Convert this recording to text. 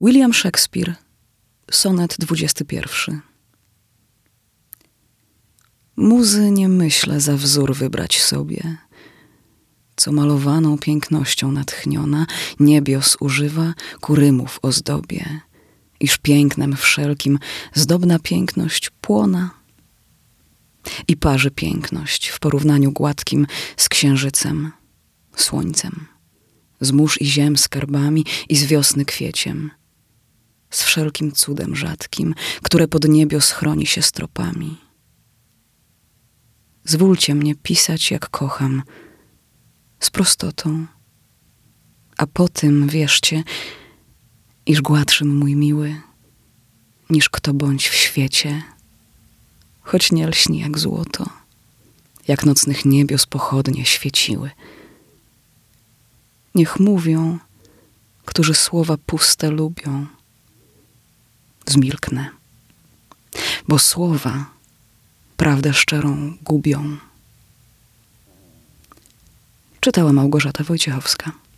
William Shakespeare, sonet 21. Muzy nie myślę za wzór wybrać sobie, co malowaną pięknością natchniona niebios używa ku rymów ozdobie, iż pięknem wszelkim zdobna piękność płona i parzy piękność w porównaniu gładkim z księżycem, słońcem, z mórz i ziem skarbami i z wiosny kwieciem, z wszelkim cudem rzadkim, które pod niebios chroni się stropami. Zwólcie mnie pisać, jak kocham, z prostotą, a po tym wierzcie, iż gładszym mój miły, niż kto bądź w świecie, choć nie lśni jak złoto, jak nocnych niebios pochodnie świeciły. Niech mówią, którzy słowa puste lubią, zmilknę, bo słowa prawdę szczerą gubią. Czytała Małgorzata Wojciechowska.